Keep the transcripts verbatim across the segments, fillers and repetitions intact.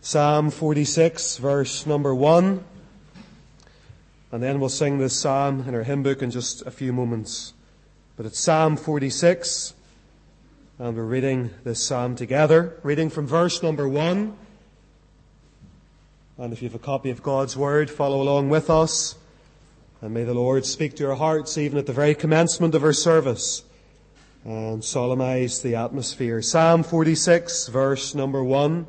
Psalm forty-six, verse number one. And then we'll sing this psalm in our hymn book in just a few moments. But it's Psalm forty-six, and we're reading this psalm together, reading from verse number one. And if you have a copy of God's Word, follow along with us. And may the Lord speak to our hearts even at the very commencement of our service and solemnize the atmosphere. Psalm forty-six, verse number one.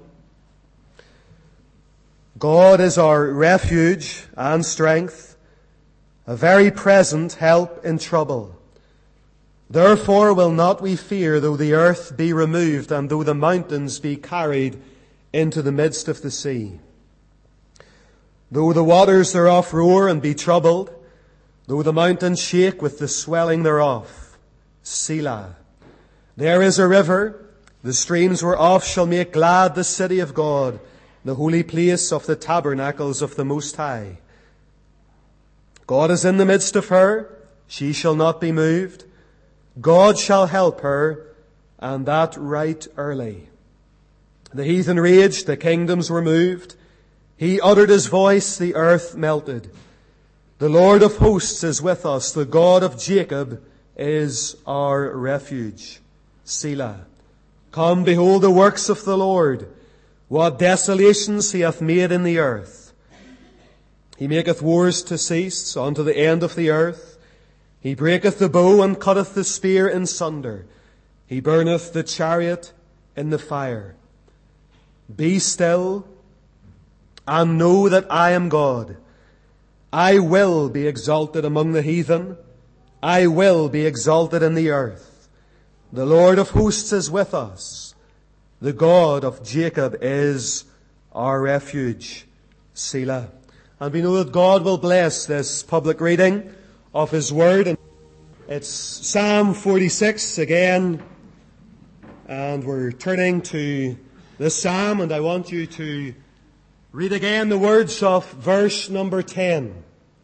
God is our refuge and strength, a very present help in trouble. Therefore will not we fear, though the earth be removed, and though the mountains be carried into the midst of the sea. Though the waters thereof roar and be troubled, though the mountains shake with the swelling thereof. Selah. There is a river, the streams whereof shall make glad the city of God, the holy place of the tabernacles of the Most High. God is in the midst of her, she shall not be moved. God shall help her, and that right early. The heathen raged, the kingdoms were moved. He uttered his voice, the earth melted. The Lord of hosts is with us, the God of Jacob is our refuge. Selah. Come, behold the works of the Lord, what desolations he hath made in the earth. He maketh wars to cease unto the end of the earth. He breaketh the bow and cutteth the spear in sunder. He burneth the chariot in the fire. Be still and know that I am God. I will be exalted among the heathen. I will be exalted in the earth. The Lord of hosts is with us. The God of Jacob is our refuge. Selah. And we know that God will bless this public reading of His Word. It's Psalm forty-six again. And we're turning to this psalm, and I want you to read again the words of verse number ten.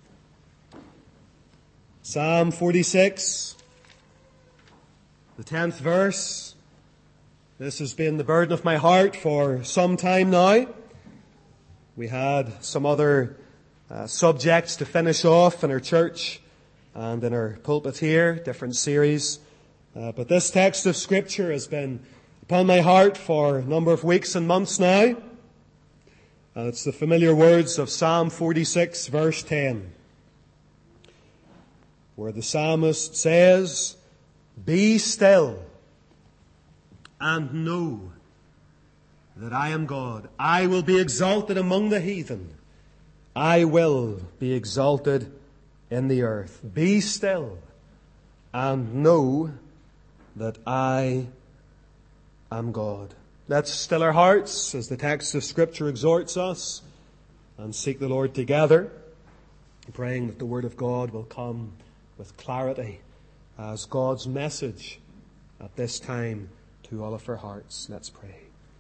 Psalm forty-six, the tenth verse. This has been the burden of my heart for some time now. We had some other uh, subjects to finish off in our church and in our pulpit here, different series. Uh, but this text of Scripture has been upon my heart for a number of weeks and months now. And it's the familiar words of Psalm forty-six, verse ten, where the psalmist says, "Be still and know that I am God. I will be exalted among the heathen. I will be exalted in the earth. Be still and know that I am God." Let's still our hearts as the text of Scripture exhorts us and seek the Lord together, praying that the Word of God will come with clarity as God's message at this time to all of our hearts. Let's pray.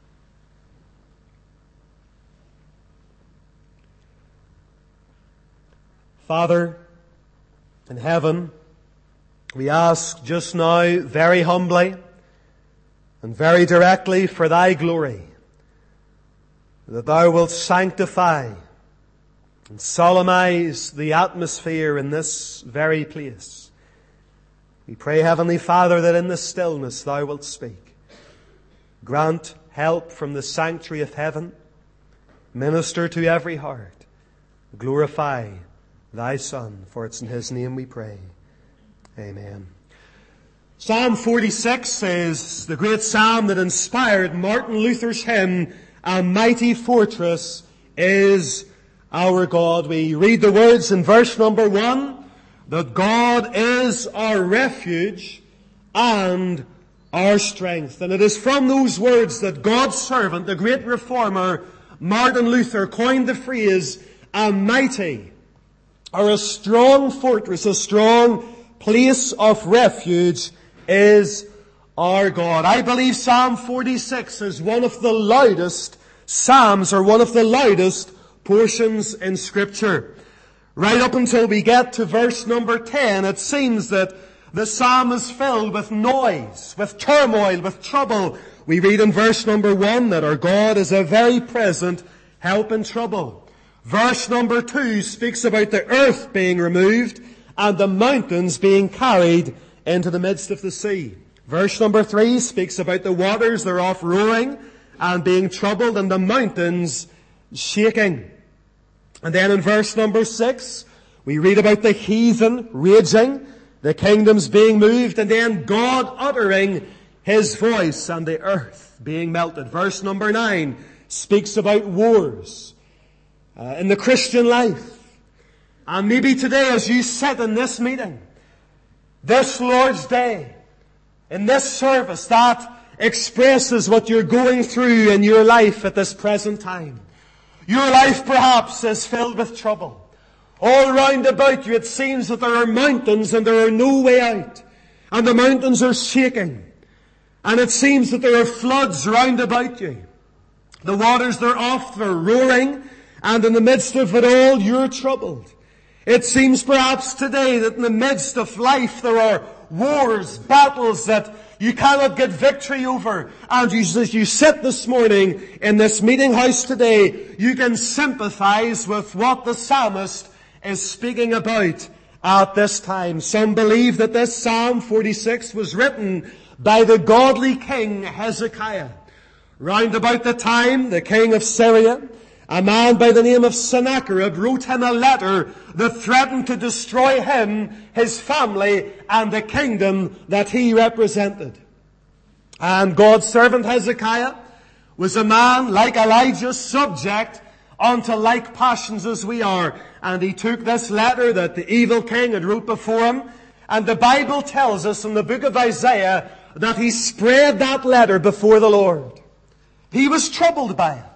Father in heaven, we ask just now very humbly and very directly for Thy glory, that Thou wilt sanctify and solemnize the atmosphere in this very place. We pray, Heavenly Father, that in the stillness Thou wilt speak. Grant help from the sanctuary of heaven. Minister to every heart. Glorify Thy Son, for it's in His name we pray. Amen. Psalm forty-six is the great psalm that inspired Martin Luther's hymn, "A Mighty Fortress is Our God." We read the words in verse number one, that God is our refuge and our strength. And it is from those words that God's servant, the great reformer, Martin Luther, coined the phrase, a mighty, or a strong fortress, a strong place of refuge is our God. I believe Psalm forty-six is one of the loudest psalms, or one of the loudest portions in Scripture. Right up until we get to verse number ten, it seems that The psalm is filled with noise, with turmoil, with trouble. We read in verse number one that our God is a very present help in trouble. Verse number two speaks about the earth being removed and the mountains being carried into the midst of the sea. Verse number three speaks about the waters thereof roaring and being troubled and the mountains shaking. And then in verse number six, we read about the heathen raging, the kingdoms being moved, and then God uttering His voice and the earth being melted. Verse number nine speaks about wars uh, in the Christian life. And maybe today as you sit in this meeting, this Lord's Day, in this service, that expresses what you're going through in your life at this present time. Your life perhaps is filled with trouble. All round about you it seems that there are mountains and there are no way out. And the mountains are shaking. And it seems that there are floods round about you. The waters thereof are roaring, and in the midst of it all you're troubled. It seems perhaps today that in the midst of life there are wars, battles that you cannot get victory over. And you, as you sit this morning in this meeting house today, you can sympathize with what the psalmist is speaking about at this time. Some believe that this Psalm forty-six was written by the godly king Hezekiah. Round about the time, the king of Syria, a man by the name of Sennacherib, wrote him a letter that threatened to destroy him, his family, and the kingdom that he represented. And God's servant Hezekiah was a man like Elijah, subject unto like passions as we are. And he took this letter that the evil king had wrote before him, and the Bible tells us in the book of Isaiah that he spread that letter before the Lord. He was troubled by it.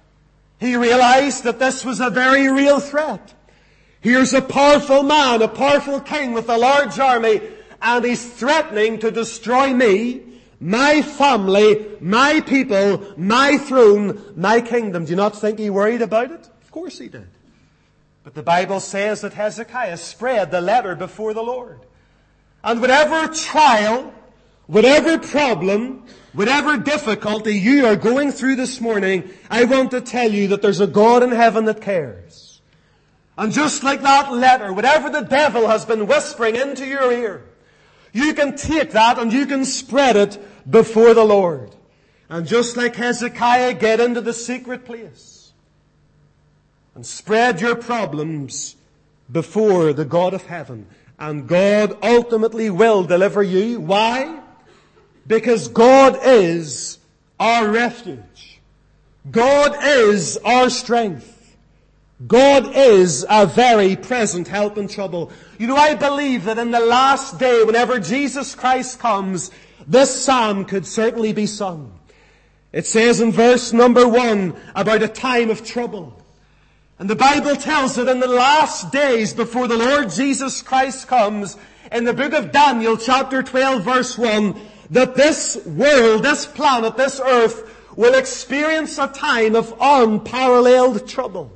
He realized that this was a very real threat. Here's a powerful man, a powerful king with a large army, and he's threatening to destroy me, my family, my people, my throne, my kingdom. Do you not think he worried about it? Of course he did. But the Bible says that Hezekiah spread the letter before the Lord. And whatever trial, whatever problem, whatever difficulty you are going through this morning, I want to tell you that there's a God in heaven that cares. And just like that letter, whatever the devil has been whispering into your ear, you can take that and you can spread it before the Lord. And just like Hezekiah, get into the secret place and spread your problems before the God of heaven. And God ultimately will deliver you. Why? Because God is our refuge. God is our strength. God is a very present help in trouble. You know, I believe that in the last day, whenever Jesus Christ comes, this psalm could certainly be sung. It says in verse number one about a time of trouble. And the Bible tells that in the last days before the Lord Jesus Christ comes, in the book of Daniel, chapter twelve, verse one, that this world, this planet, this earth will experience a time of unparalleled trouble.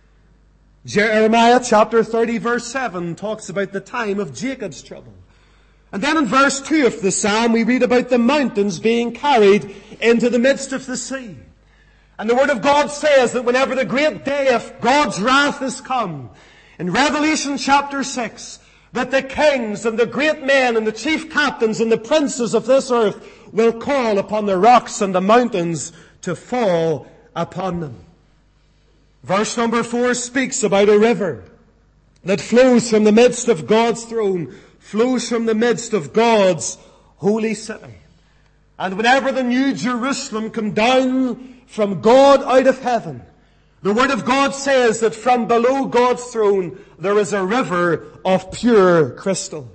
Jeremiah chapter thirty, verse seven talks about the time of Jacob's trouble. And then in verse two of the psalm, we read about the mountains being carried into the midst of the sea. And the Word of God says that whenever the great day of God's wrath has come, in Revelation chapter six, that the kings and the great men and the chief captains and the princes of this earth will call upon the rocks and the mountains to fall upon them. Verse number four speaks about a river that flows from the midst of God's throne, flows from the midst of God's holy city. And whenever the new Jerusalem come down from God out of heaven, the Word of God says that from below God's throne there is a river of pure crystal.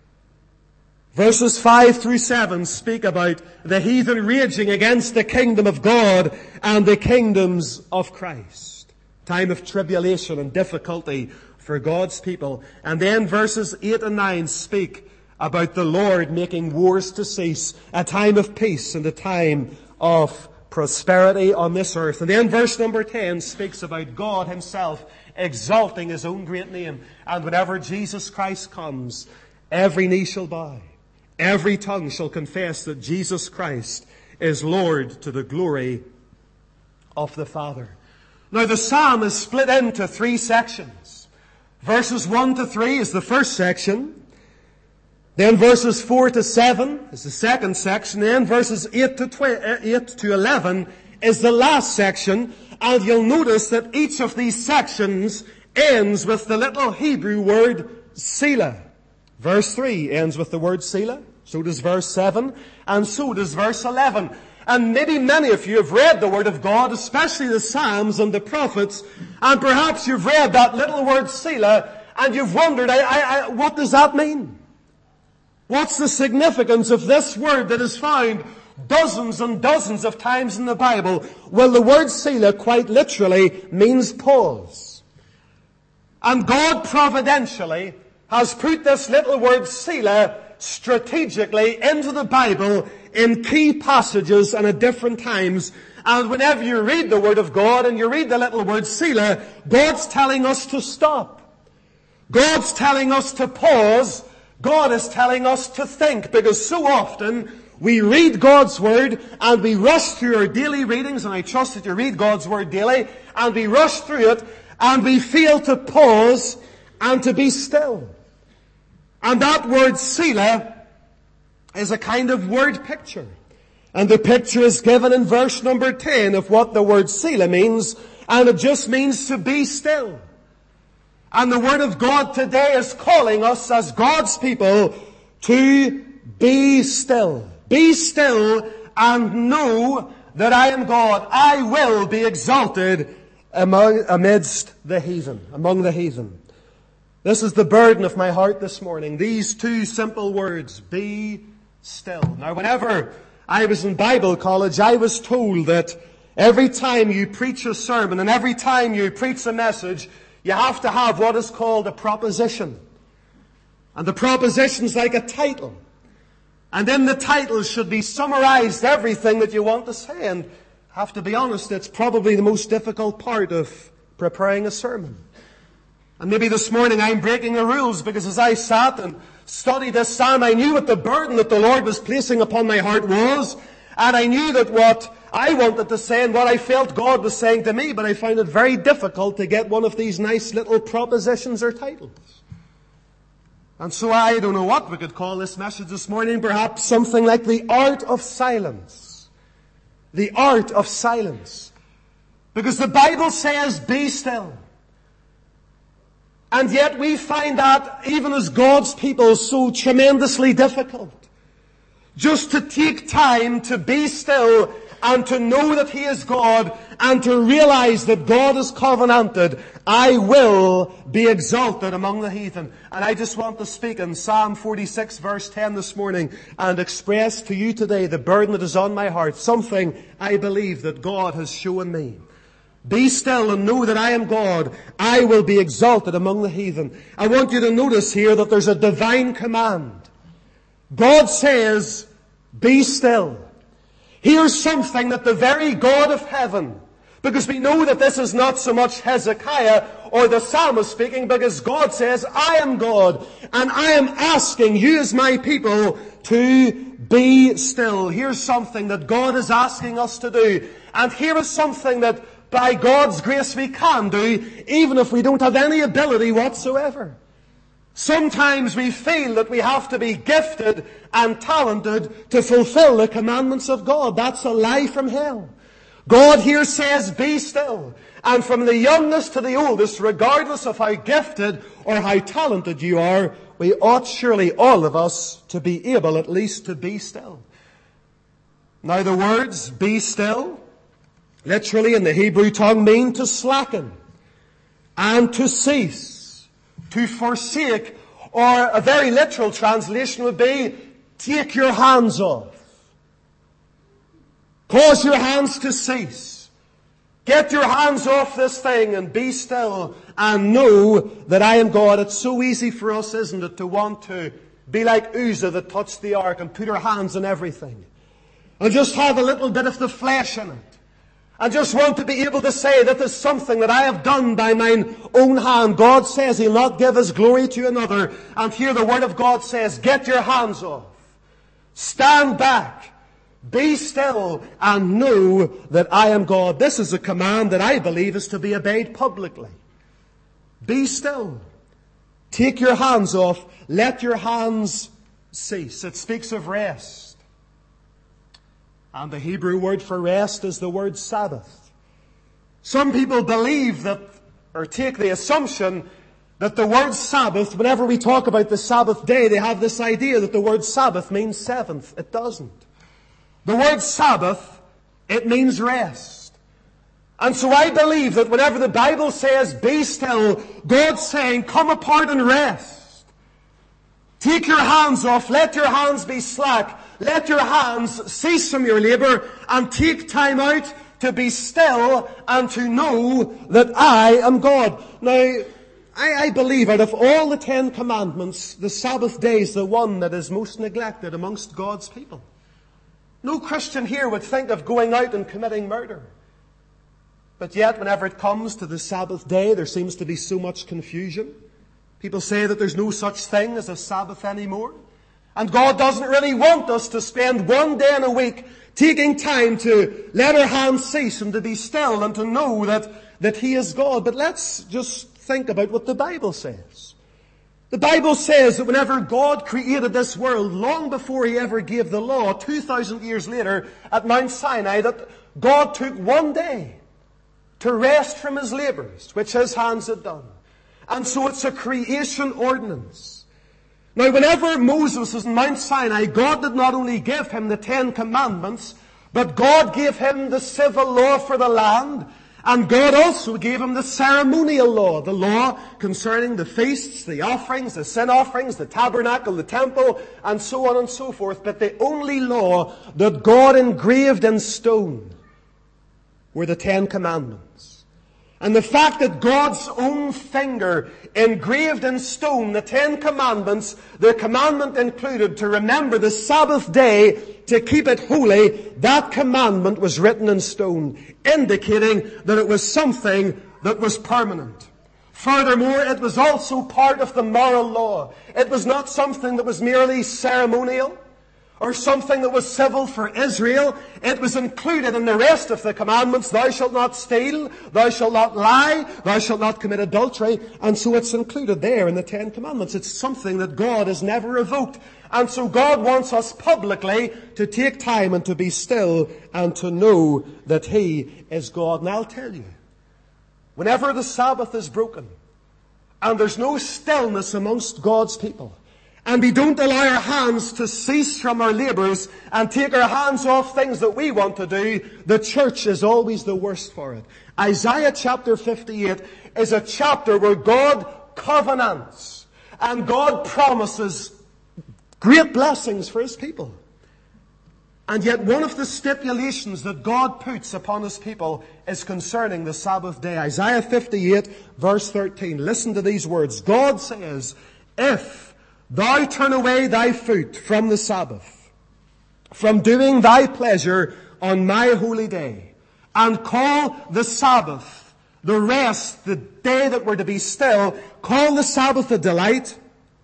Verses five through seven speak about the heathen raging against the kingdom of God and the kingdoms of Christ. Time of tribulation and difficulty for God's people. And then verses eight and nine speak about the Lord making wars to cease, a time of peace and a time of prosperity on this earth. And then verse number ten speaks about God Himself exalting His own great name. And whenever Jesus Christ comes, every knee shall bow, every tongue shall confess that Jesus Christ is Lord, to the glory of the Father. Now the psalm is split into three sections. Verses one to three is the first section. Then verses four to seven is the second section. Then verses eight to tw- eight to eleven is the last section. And you'll notice that each of these sections ends with the little Hebrew word Selah. Verse three ends with the word Selah. So does verse seven. And so does verse eleven. And maybe many of you have read the Word of God, especially the Psalms and the Prophets, and perhaps you've read that little word Selah, and you've wondered, I, I, I, what does that mean? What's the significance of this word that is found dozens and dozens of times in the Bible? Well, the word Selah quite literally means pause. And God providentially has put this little word Selah strategically into the Bible in key passages and at different times. And whenever you read the Word of God and you read the little word Selah, God's telling us to stop. God's telling us to pause. God is telling us to think, because so often we read God's Word and we rush through our daily readings, and I trust that you read God's Word daily, and we rush through it and we fail to pause and to be still. And that word Selah is a kind of word picture. And the picture is given in verse number ten of what the word Selah means, and it just means to be still. And the Word of God today is calling us as God's people to be still. Be still and know that I am God. I will be exalted among, amidst the heathen, among the heathen. This is the burden of my heart this morning. These two simple words, be still. Now, whenever I was in Bible college, I was told that every time you preach a sermon and every time you preach a message, you have to have what is called a proposition. And the proposition's like a title. And in the title should be summarized everything that you want to say. And I have to be honest, it's probably the most difficult part of preparing a sermon. And maybe this morning I'm breaking the rules, because as I sat and studied this psalm, I knew what the burden that the Lord was placing upon my heart was. And I knew that what I wanted to say and what I felt God was saying to me, but I found it very difficult to get one of these nice little propositions or titles. And so I don't know what we could call this message this morning, perhaps something like the art of silence. The art of silence. Because the Bible says, be still. And yet we find that, even as God's people, so tremendously difficult. Just to take time to be still and to know that He is God and to realize that God is covenanted. I will be exalted among the heathen. And I just want to speak in Psalm forty-six verse ten this morning and express to you today the burden that is on my heart. Something I believe that God has shown me. Be still and know that I am God. I will be exalted among the heathen. I want you to notice here that there's a divine command. God says, be still. Here's something that the very God of heaven, because we know that this is not so much Hezekiah or the psalmist speaking, because God says, I am God, and I am asking you as my people to be still. Here's something that God is asking us to do. And here is something that by God's grace we can do, even if we don't have any ability whatsoever. Sometimes we feel that we have to be gifted and talented to fulfill the commandments of God. That's a lie from hell. God here says, be still. And from the youngest to the oldest, regardless of how gifted or how talented you are, we ought surely, all of us, to be able at least to be still. Now the words, be still, literally in the Hebrew tongue mean to slacken and to cease, to forsake, or a very literal translation would be, take your hands off. Cause your hands to cease. Get your hands off this thing and be still and know that I am God. It's so easy for us, isn't it, to want to be like Uzzah that touched the ark and put our hands on everything and just have a little bit of the flesh in it. and just want to be able to say that this is something that I have done by mine own hand. God says He'll not give His glory to another. And here the Word of God says, get your hands off. Stand back. Be still and know that I am God. This is a command that I believe is to be obeyed publicly. Be still. Take your hands off. Let your hands cease. It speaks of rest. And the Hebrew word for rest is the word Sabbath. Some people believe that, or take the assumption that the word Sabbath, whenever we talk about the Sabbath day, they have this idea that the word Sabbath means seventh. It doesn't. The word Sabbath, it means rest. And so I believe that whenever the Bible says, be still, God's saying, come apart and rest. Take your hands off. Let your hands be slack. Let your hands cease from your labor and take time out to be still and to know that I am God. Now, I, I believe out of all the Ten Commandments, the Sabbath day is the one that is most neglected amongst God's people. No Christian here would think of going out and committing murder. But yet, whenever it comes to the Sabbath day, there seems to be so much confusion. People say that there's no such thing as a Sabbath anymore. And God doesn't really want us to spend one day in a week taking time to let our hands cease and to be still and to know that, that He is God. But let's just think about what the Bible says. The Bible says that whenever God created this world, long before He ever gave the law, two thousand years later at Mount Sinai, that God took one day to rest from His labors, which His hands had done. And so it's a creation ordinance. Now, whenever Moses was in Mount Sinai, God did not only give him the Ten Commandments, but God gave him the civil law for the land, and God also gave him the ceremonial law, the law concerning the feasts, the offerings, the sin offerings, the tabernacle, the temple, and so on and so forth. But the only law that God engraved in stone were the Ten Commandments. And the fact that God's own finger engraved in stone the Ten Commandments, the commandment included to remember the Sabbath day, to keep it holy, that commandment was written in stone, indicating that it was something that was permanent. Furthermore, it was also part of the moral law. It was not something that was merely ceremonial or something that was civil for Israel. It was included in the rest of the commandments. Thou shalt not steal, thou shalt not lie, thou shalt not commit adultery. And so it's included there in the Ten Commandments. It's something that God has never revoked. And so God wants us publicly to take time and to be still and to know that He is God. And I'll tell you, whenever the Sabbath is broken and there's no stillness amongst God's people, and we don't allow our hands to cease from our labors and take our hands off things that we want to do, the church is always the worst for it. Isaiah chapter fifty-eight is a chapter where God covenants and God promises great blessings for His people. And yet one of the stipulations that God puts upon His people is concerning the Sabbath day. Isaiah fifty-eight verse thirteen. Listen to these words. God says, if thou turn away thy foot from the Sabbath, from doing thy pleasure on my holy day, and call the Sabbath, the rest, the day that we're to be still, call the Sabbath a delight,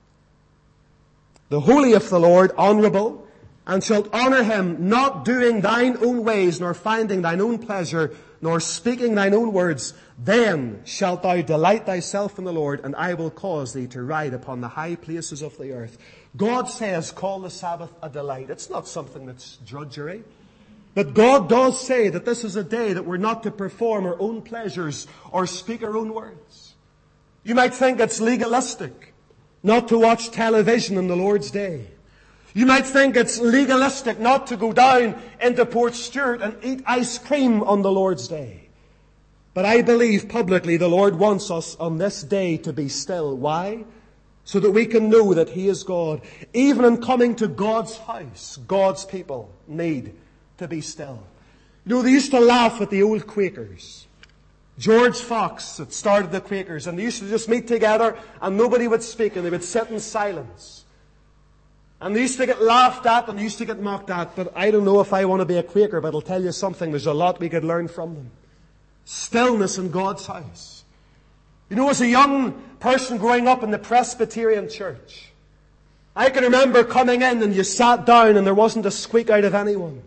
the holy of the Lord honourable, and shalt honour Him, not doing thine own ways, nor finding thine own pleasure, nor speaking thine own words, then shalt thou delight thyself in the Lord, and I will cause thee to ride upon the high places of the earth. God says, call the Sabbath a delight. It's not something that's drudgery. But God does say that this is a day that we're not to perform our own pleasures or speak our own words. You might think it's legalistic not to watch television on the Lord's day. You might think it's legalistic not to go down into Port Stewart and eat ice cream on the Lord's day. But I believe publicly the Lord wants us on this day to be still. Why? So that we can know that He is God. Even in coming to God's house, God's people need to be still. You know, they used to laugh at the old Quakers. George Fox had started the Quakers, and they used to just meet together and nobody would speak and they would sit in silence. And they used to get laughed at and they used to get mocked at, but I don't know if I want to be a Quaker, but I'll tell you something, there's a lot we could learn from them. Stillness in God's house. You know, as a young person growing up in the Presbyterian church, I can remember coming in and you sat down and there wasn't a squeak out of anyone.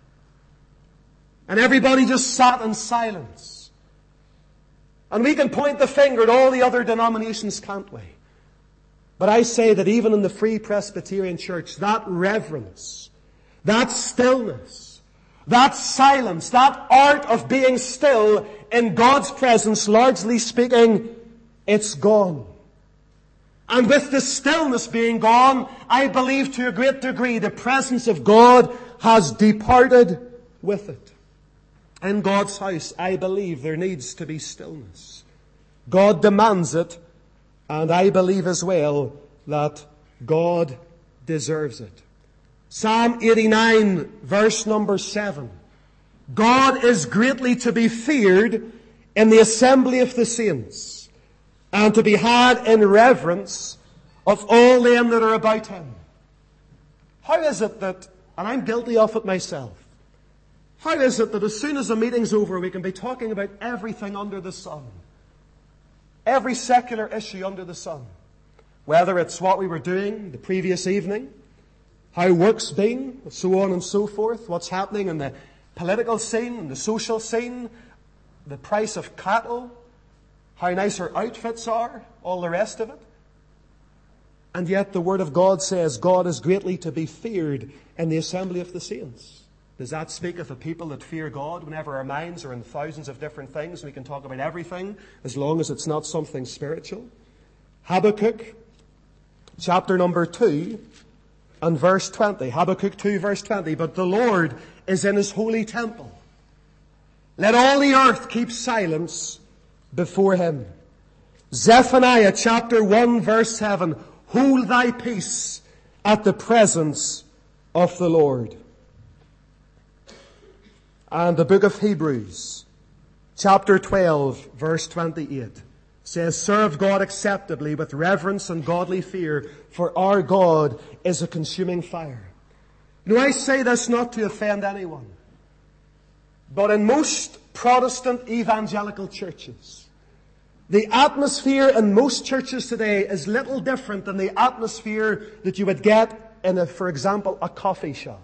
And everybody just sat in silence. And we can point the finger at all the other denominations, can't we? But I say that even in the Free Presbyterian Church, that reverence, that stillness, that silence, that art of being still in God's presence, largely speaking, it's gone. And with the stillness being gone, I believe to a great degree the presence of God has departed with it. In God's house, I believe there needs to be stillness. God demands it, and I believe as well that God deserves it. Psalm eighty-nine, verse number seven. God is greatly to be feared in the assembly of the saints, and to be had in reverence of all them that are about him. How is it that, and I'm guilty of it myself, how is it that as soon as the meeting's over we can be talking about everything under the sun? Every secular issue under the sun. Whether it's what we were doing the previous evening, how work's been, so on and so forth, what's happening in the political scene, the social scene, the price of cattle, how nice our outfits are, all the rest of it. And yet the Word of God says God is greatly to be feared in the assembly of the saints. Does that speak of a people that fear God whenever our minds are in thousands of different things? We can talk about everything as long as it's not something spiritual. Habakkuk, chapter number two, and verse twenty. Habakkuk two, verse twenty. But the Lord is in his holy temple. Let all the earth keep silence before him. Zephaniah, chapter one, verse seven. Hold thy peace at the presence of the Lord. And the book of Hebrews, chapter twelve, verse twenty-eight, says, serve God acceptably with reverence and godly fear, for our God is a consuming fire. Now I say this not to offend anyone, but in most Protestant evangelical churches, the atmosphere in most churches today is little different than the atmosphere that you would get in, a, for example, a coffee shop.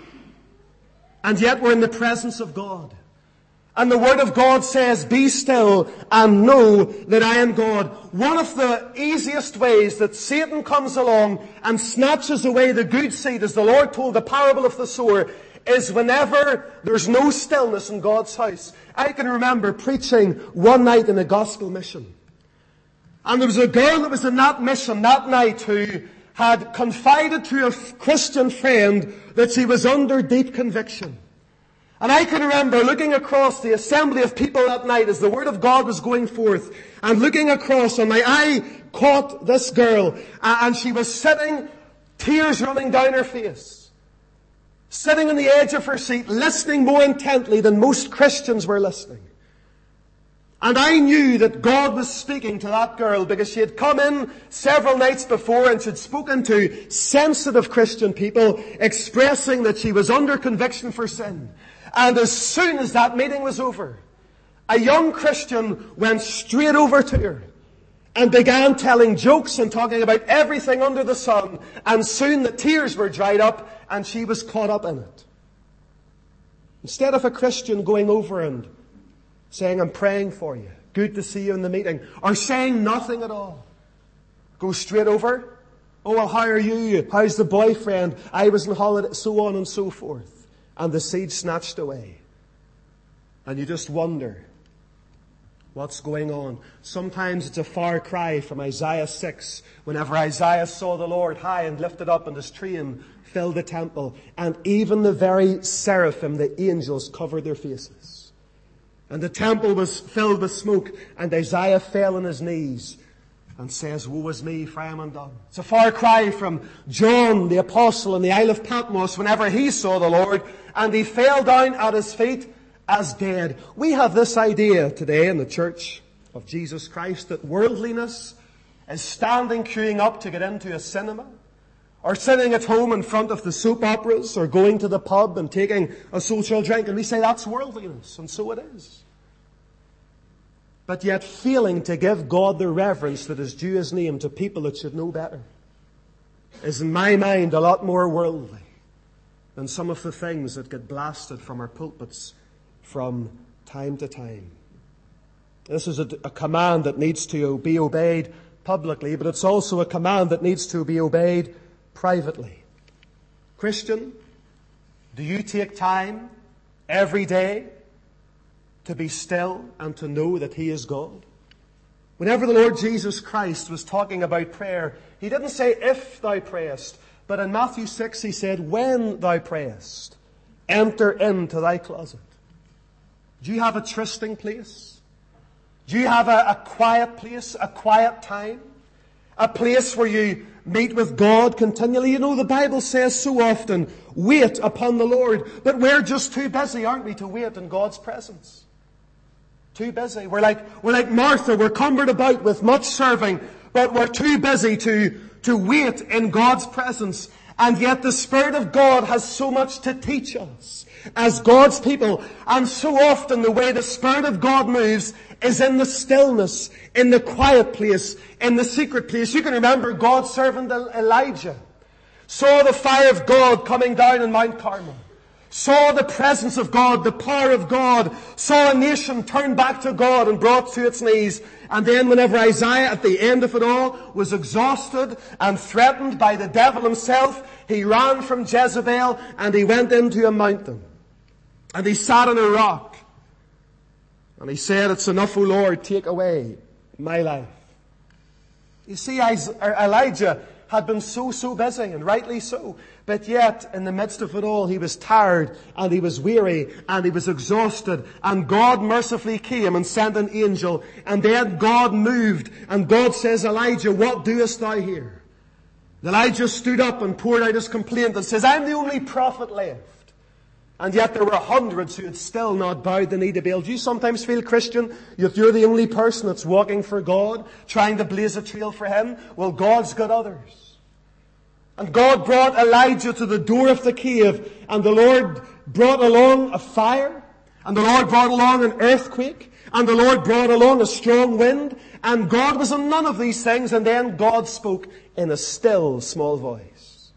And yet we're in the presence of God. And the Word of God says, be still and know that I am God. One of the easiest ways that Satan comes along and snatches away the good seed, as the Lord told the parable of the sower, is whenever there's no stillness in God's house. I can remember preaching one night in a gospel mission. And there was a girl that was in that mission that night who had confided to a Christian friend that she was under deep conviction. And I can remember looking across the assembly of people that night as the Word of God was going forth, and looking across, and my eye caught this girl, and she was sitting, tears running down her face, sitting on the edge of her seat, listening more intently than most Christians were listening. And I knew that God was speaking to that girl because she had come in several nights before and she had spoken to sensitive Christian people, expressing that she was under conviction for sin. And as soon as that meeting was over, a young Christian went straight over to her and began telling jokes and talking about everything under the sun. And soon the tears were dried up and she was caught up in it. Instead of a Christian going over and saying, I'm praying for you, good to see you in the meeting, or saying nothing at all, go straight over, oh, well, how are you? How's the boyfriend? I was on holiday, so on and so forth. And the seed snatched away. And you just wonder what's going on. Sometimes it's a far cry from Isaiah six, whenever Isaiah saw the Lord high and lifted up and his train filled the temple. And even the very seraphim, the angels, covered their faces. And the temple was filled with smoke, and Isaiah fell on his knees and says, woe is me, for I am undone. It's a far cry from John the Apostle in the Isle of Patmos whenever he saw the Lord and he fell down at his feet as dead. We have this idea today in the Church of Jesus Christ that worldliness is standing queuing up to get into a cinema, or sitting at home in front of the soap operas, or going to the pub and taking a social drink, and we say that's worldliness, and so it is. But yet failing to give God the reverence that is due His name to people that should know better is, in my mind, a lot more worldly than some of the things that get blasted from our pulpits from time to time. This is a, a command that needs to be obeyed publicly, but it's also a command that needs to be obeyed privately. Christian, do you take time every day to be still and to know that He is God? Whenever the Lord Jesus Christ was talking about prayer, He didn't say if thou prayest, but in Matthew six He said when thou prayest, enter into thy closet. Do you have a trysting place? Do you have a, a quiet place, a quiet time? A place where you meet with God continually? You know, the Bible says so often, wait upon the Lord. But we're just too busy, aren't we, to wait in God's presence? Too busy. We're like, we're like Martha. We're cumbered about with much serving, but we're too busy to, to wait in God's presence. And yet the Spirit of God has so much to teach us as God's people. And so often the way the Spirit of God moves is in the stillness, in the quiet place, in the secret place. You can remember God's servant Elijah saw the fire of God coming down in Mount Carmel, saw the presence of God, the power of God, saw a nation turn back to God and brought to its knees. And then whenever Isaiah, at the end of it all, was exhausted and threatened by the devil himself, he ran from Jezebel and he went into a mountain. And he sat on a rock. And he said, it's enough, O Lord, take away my life. You see, Elijah had been so, so busy, and rightly so. But yet, in the midst of it all, he was tired, and he was weary, and he was exhausted. And God mercifully came and sent an angel. And then God moved, and God says, Elijah, what doest thou here? And Elijah stood up and poured out his complaint and says, I'm the only prophet left. And yet there were hundreds who had still not bowed the knee to Baal. Do you sometimes feel, Christian, if you're the only person that's walking for God, trying to blaze a trail for Him? Well, God's got others. And God brought Elijah to the door of the cave, and the Lord brought along a fire, and the Lord brought along an earthquake, and the Lord brought along a strong wind, and God was in none of these things, and then God spoke in a still, small voice.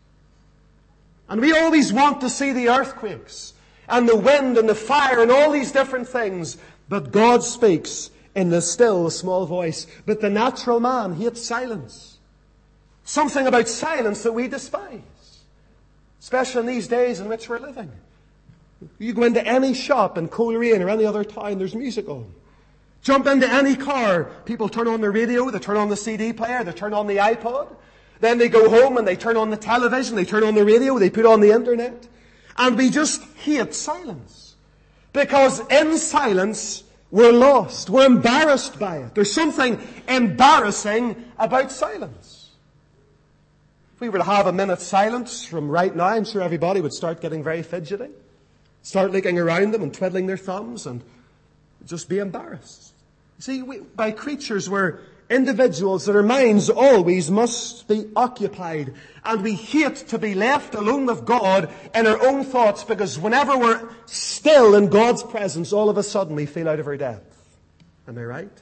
And we always want to see the earthquakes and the wind and the fire and all these different things. But God speaks in the still, small voice. But the natural man hates silence. Something about silence that we despise. Especially in these days in which we're living. You go into any shop in Coleraine or any other town, there's music on. Jump into any car, people turn on the radio, they turn on the C D player, they turn on the iPod. Then they go home and they turn on the television, they turn on the radio, they put on the internet. And we just hate silence. Because in silence, we're lost. We're embarrassed by it. There's something embarrassing about silence. If we were to have a minute's silence from right now, I'm sure everybody would start getting very fidgety. Start looking around them and twiddling their thumbs and just be embarrassed. You see, we, by creatures, we're individuals that our minds always must be occupied. And we hate to be left alone with God in our own thoughts, because whenever we're still in God's presence, all of a sudden we feel out of our depth. Am I right?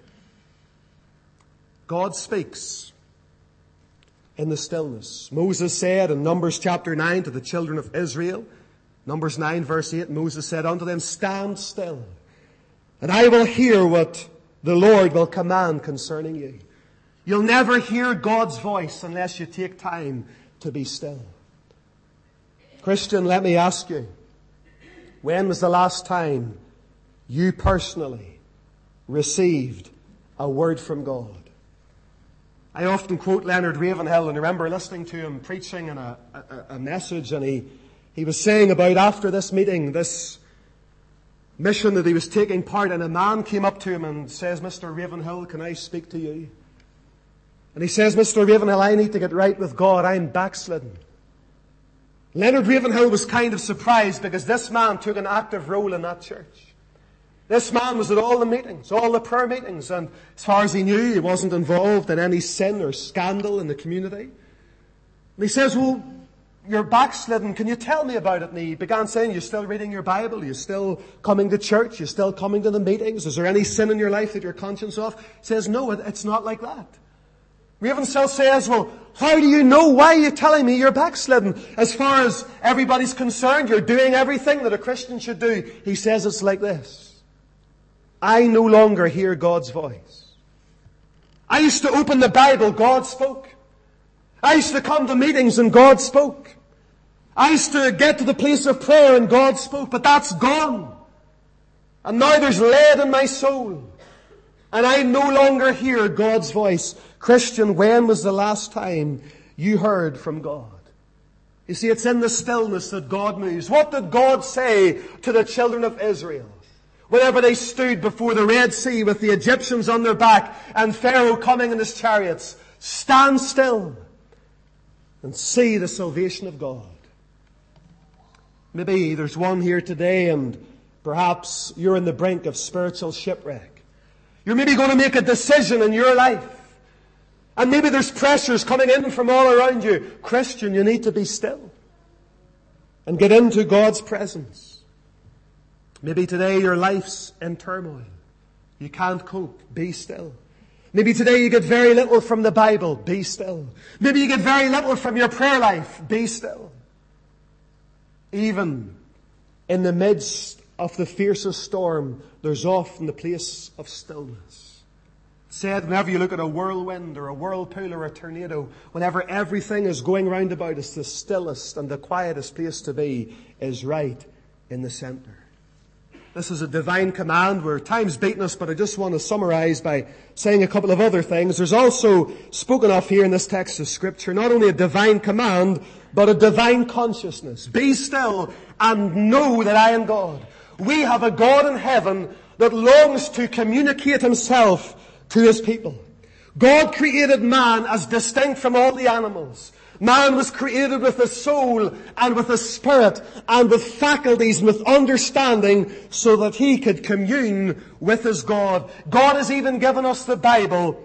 God speaks in the stillness. Moses said in Numbers chapter nine to the children of Israel, Numbers nine verse eight, Moses said unto them, stand still, and I will hear what the Lord will command concerning you. You'll never hear God's voice unless you take time to be still. Christian, let me ask you, when was the last time you personally received a word from God? I often quote Leonard Ravenhill, and I remember listening to him preaching in a, a, a message, and he, he was saying about after this meeting, this mission that he was taking part in, a man came up to him and says, Mister Ravenhill, can I speak to you? And he says, Mister Ravenhill, I need to get right with God. I'm backslidden. Leonard Ravenhill was kind of surprised, because this man took an active role in that church. This man was at all the meetings, all the prayer meetings, and as far as he knew, he wasn't involved in any sin or scandal in the community. And he says, well, you're backslidden. Can you tell me about it? And he began saying, you're still reading your Bible? You're still coming to church? You're still coming to the meetings? Is there any sin in your life that you're conscious of? He says, no, it's not like that. Ravensill says, well, how do you know? Why are you telling me you're backslidden? As far as everybody's concerned, you're doing everything that a Christian should do. He says it's like this. I no longer hear God's voice. I used to open the Bible, God spoke. I used to come to meetings and God spoke. I used to get to the place of prayer and God spoke, but that's gone. And now there's lead in my soul. And I no longer hear God's voice. Christian, when was the last time you heard from God? You see, it's in the stillness that God moves. What did God say to the children of Israel whenever they stood before the Red Sea with the Egyptians on their back and Pharaoh coming in his chariots? Stand still and see the salvation of God. Maybe there's one here today and perhaps you're in the brink of spiritual shipwreck. You're maybe going to make a decision in your life. And maybe there's pressures coming in from all around you. Christian, you need to be still and get into God's presence. Maybe today your life's in turmoil. You can't cope. Be still. Maybe today you get very little from the Bible. Be still. Maybe you get very little from your prayer life. Be still. Even in the midst of the fiercest storm, there's often the place of stillness. It's said whenever you look at a whirlwind or a whirlpool or a tornado, whenever everything is going round about us, the stillest and the quietest place to be is right in the center. This is a divine command. Where time's beaten us, but I just want to summarize by saying a couple of other things. There's also spoken of here in this text of Scripture, not only a divine command, but a divine consciousness. Be still and know that I am God. We have a God in heaven that longs to communicate himself to his people. God created man as distinct from all the animals. Man was created with a soul and with a spirit and with faculties and with understanding so that he could commune with his God. God has even given us the Bible,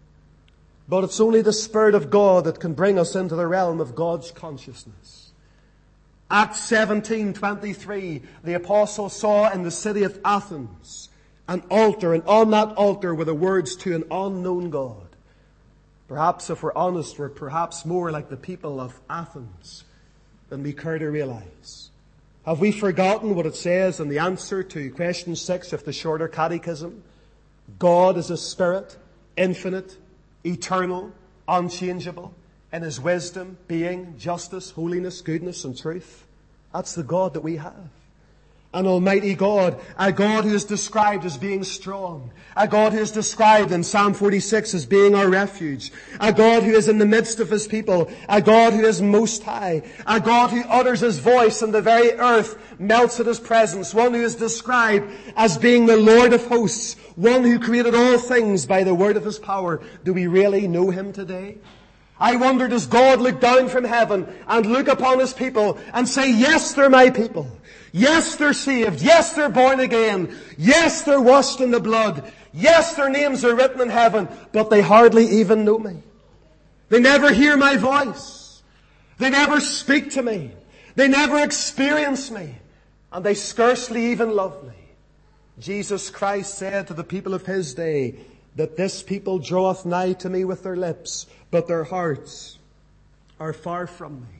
but it's only the Spirit of God that can bring us into the realm of God's consciousness. Acts seventeen twenty-three, the apostle saw in the city of Athens an altar, and on that altar were the words to an unknown God. Perhaps, if we're honest, we're perhaps more like the people of Athens than we care to realize. Have we forgotten what it says in the answer to question six of the Shorter Catechism? God is a spirit, infinite, eternal, unchangeable, in his wisdom, being, justice, holiness, goodness, and truth. That's the God that we have. An almighty God, a God who is described as being strong, a God who is described in Psalm forty-six as being our refuge, a God who is in the midst of his people, a God who is most high, a God who utters his voice and the very earth melts at his presence, one who is described as being the Lord of hosts, one who created all things by the word of his power. Do we really know him today? I wonder, does God look down from heaven and look upon his people and say, yes, they're my people. Yes, they're saved. Yes, they're born again. Yes, they're washed in the blood. Yes, their names are written in heaven, but they hardly even know me. They never hear my voice. They never speak to me. They never experience me. And they scarcely even love me. Jesus Christ said to the people of his day that this people draweth nigh to me with their lips, but their hearts are far from me.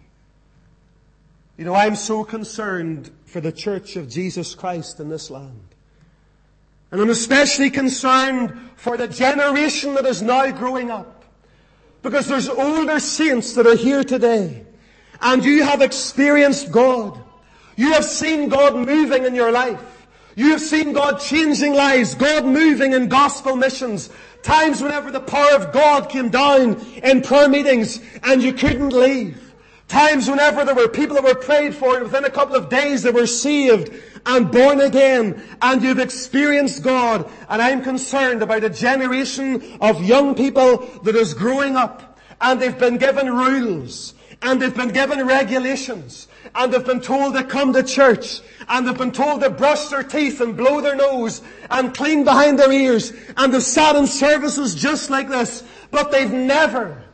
You know, I'm so concerned for the church of Jesus Christ in this land. And I'm especially concerned for the generation that is now growing up. Because there's older saints that are here today. And you have experienced God. You have seen God moving in your life. You have seen God changing lives, God moving in gospel missions. Times whenever the power of God came down in prayer meetings and you couldn't leave. Times whenever there were people that were prayed for and within a couple of days they were saved and born again, and you've experienced God. And I'm concerned about a generation of young people that is growing up, and they've been given rules, and they've been given regulations, and they've been told to come to church, and they've been told to brush their teeth and blow their nose and clean behind their ears, and they've sat in services just like this, but they've never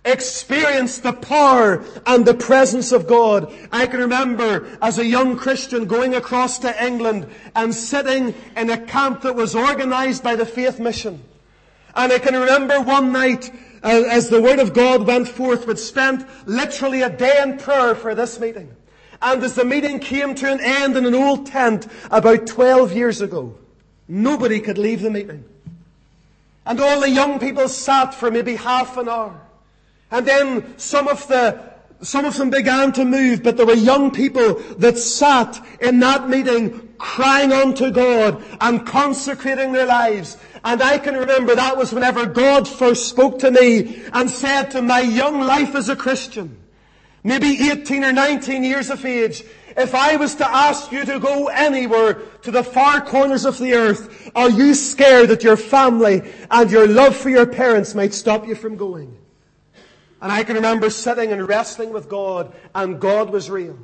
experience the power and the presence of God. I can remember as a young Christian going across to England and sitting in a camp that was organized by the Faith Mission. And I can remember one night uh, as the Word of God went forth, we'd spent literally a day in prayer for this meeting. And as the meeting came to an end in an old tent about twelve years ago, nobody could leave the meeting. And all the young people sat for maybe half an hour. And then some of the, some of them began to move, but there were young people that sat in that meeting crying unto God and consecrating their lives. And I can remember that was whenever God first spoke to me and said to my young life as a Christian, maybe eighteen or nineteen years of age, if I was to ask you to go anywhere to the far corners of the earth, are you scared that your family and your love for your parents might stop you from going? And I can remember sitting and wrestling with God, and God was real.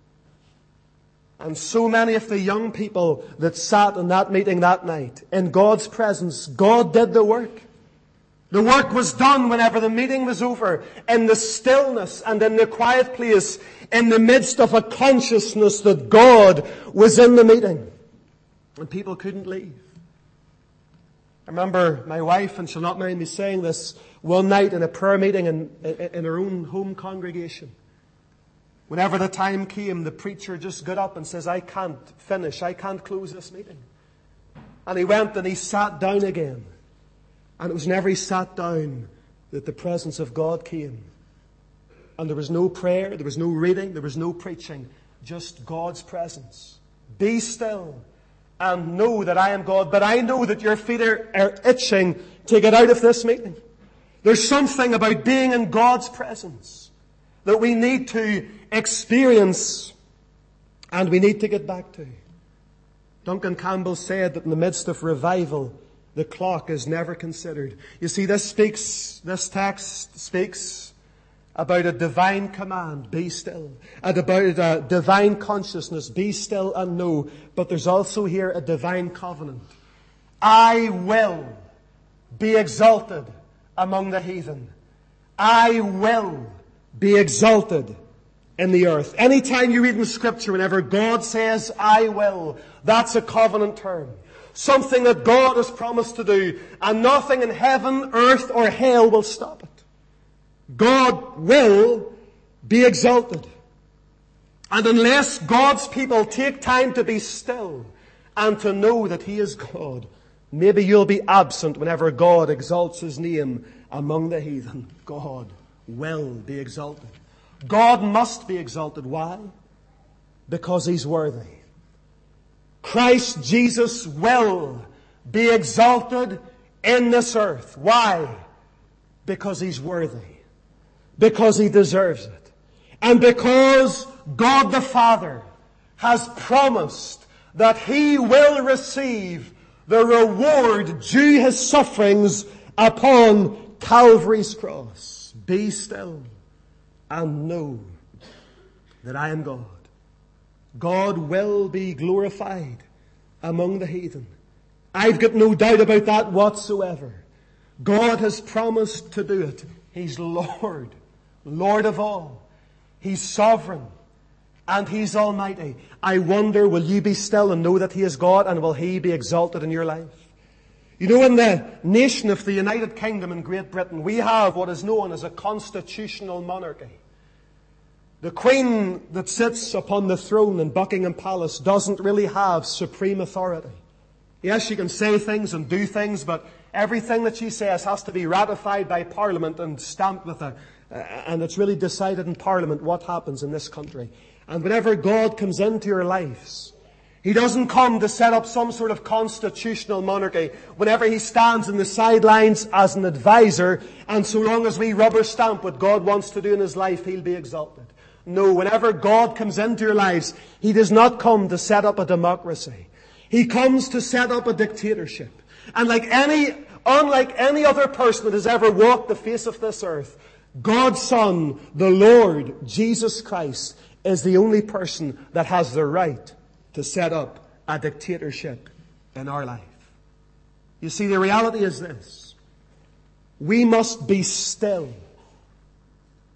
And so many of the young people that sat in that meeting that night, in God's presence, God did the work. The work was done whenever the meeting was over, in the stillness and in the quiet place, in the midst of a consciousness that God was in the meeting. And people couldn't leave. I remember my wife, and she'll not mind me saying this, one night in a prayer meeting in, in, in her own home congregation. Whenever the time came, the preacher just got up and says, I can't finish, I can't close this meeting. And he went and he sat down again. And it was whenever he sat down that the presence of God came. And there was no prayer, there was no reading, there was no preaching, just God's presence. Be still and know that I am God. But I know that your feet are, are itching to get out of this meeting. There's something about being in God's presence that we need to experience and we need to get back to. Duncan Campbell said that in the midst of revival, the clock is never considered. You see, this speaks, this text speaks about a divine command, be still, and about a divine consciousness, be still and know. But there's also here a divine covenant. I will be exalted among the heathen. I will be exalted in the earth. Anytime you read in Scripture, whenever God says, I will, that's a covenant term. Something that God has promised to do, and nothing in heaven, earth, or hell will stop it. God will be exalted. And unless God's people take time to be still and to know that He is God, maybe you'll be absent whenever God exalts His name among the heathen. God will be exalted. God must be exalted. Why? Because He's worthy. Christ Jesus will be exalted in this earth. Why? Because He's worthy. Because He deserves it. And because God the Father has promised that He will receive the reward due His sufferings upon Calvary's cross. Be still and know that I am God. God will be glorified among the heathen. I've got no doubt about that whatsoever. God has promised to do it. He's Lord, Lord of all. He's sovereign and He's almighty. I wonder, will you be still and know that He is God, and will He be exalted in your life? You know, in the nation of the United Kingdom in Great Britain, we have what is known as a constitutional monarchy. The Queen that sits upon the throne in Buckingham Palace doesn't really have supreme authority. Yes, she can say things and do things, but everything that she says has to be ratified by Parliament and stamped with a, uh, and it's really decided in Parliament what happens in this country. And whenever God comes into your lives, He doesn't come to set up some sort of constitutional monarchy. Whenever He stands in the sidelines as an advisor, and so long as we rubber stamp what God wants to do in His life, He'll be exalted. No, whenever God comes into your lives, He does not come to set up a democracy. He comes to set up a dictatorship. And like any, unlike any other person that has ever walked the face of this earth, God's Son, the Lord, Jesus Christ, is the only person that has the right to set up a dictatorship in our life. You see, the reality is this. We must be still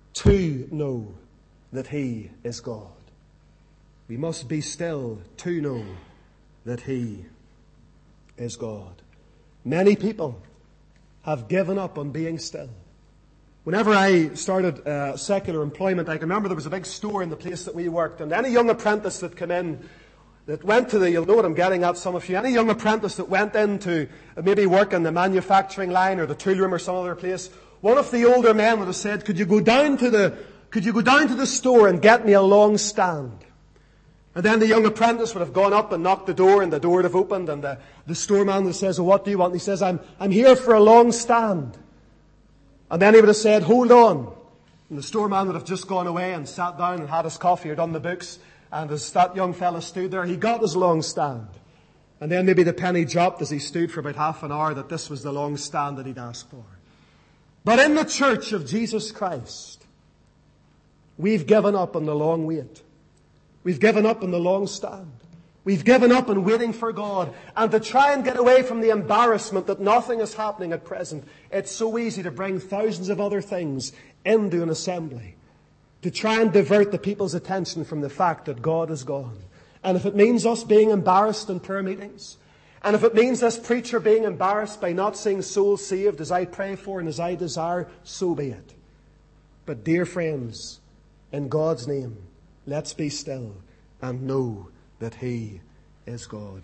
to know that He is God. We must be still to know that He is God. Many people have given up on being still. Whenever I started uh, secular employment, I can remember there was a big store in the place that we worked, and any young apprentice that came in, that went to the, you'll know what I'm getting at, some of you, any young apprentice that went into uh, maybe work in the manufacturing line or the tool room or some other place, one of the older men would have said, could you go down to the, could you go down to the store and get me a long stand? And then the young apprentice would have gone up and knocked the door, and the door would have opened, and the, the storeman would have said, well, what do you want? And he says, I'm, I'm here for a long stand. And then he would have said, hold on. And the storeman would have just gone away and sat down and had his coffee or done the books. And as that young fella stood there, he got his long stand. And then maybe the penny dropped as he stood for about half an hour that this was the long stand that he'd asked for. But in the church of Jesus Christ, we've given up on the long wait. We've given up on the long stand. We've given up on waiting for God. And to try and get away from the embarrassment that nothing is happening at present, it's so easy to bring thousands of other things into an assembly, to try and divert the people's attention from the fact that God is gone. And if it means us being embarrassed in prayer meetings, and if it means this preacher being embarrassed by not seeing souls saved as I pray for and as I desire, so be it. But dear friends, in God's name, let's be still and know that He is God.